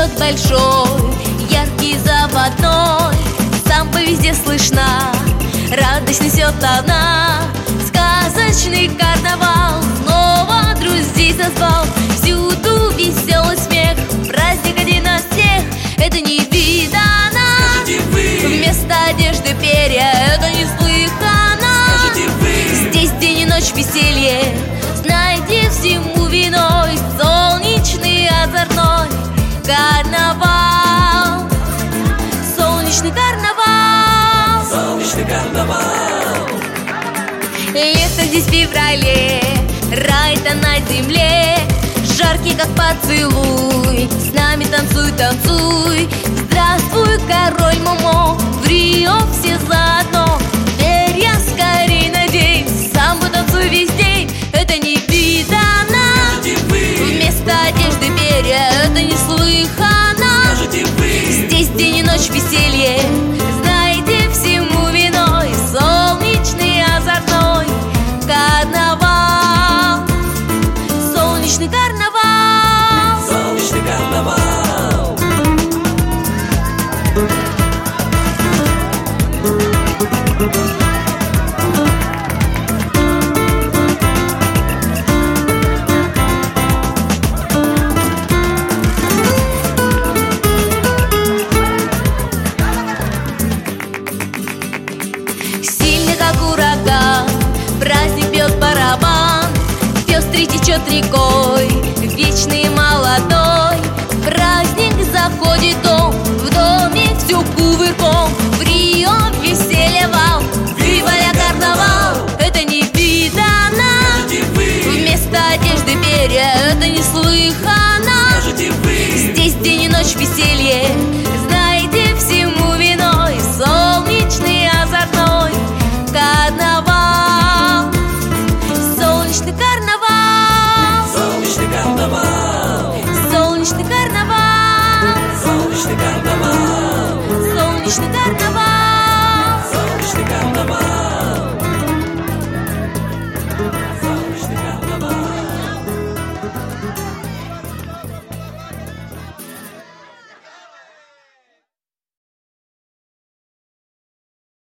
идет большой, яркий заводной. Самба везде слышна, радость несет она. Сказочный карнавал снова друзей созвал. Всюду веселый смех, праздник один на всех. Это не видано. Вместо одежды перья, это неслыханно. Здесь день и ночь веселье, знаете, всему виной солнечный озорной карнавал. Солнечный карнавал. Солнечный карнавал. Лето здесь в феврале, рай-то на земле. Жаркий, как поцелуй, с нами танцуй, танцуй. Здравствуй, король Момо, в Рио все заодно. Теперь я скорей надень, самбо танцуй весь день. Это не видано. Вместо одежды перья, это неслыханно. Здесь день и ночь веселье, знаете, всему виной солнечный озорной карнавал. Солнечный карнавал. Солнечный карнавал. Сильный, как ураган, праздник бьет барабан. Пестрый течет рекой,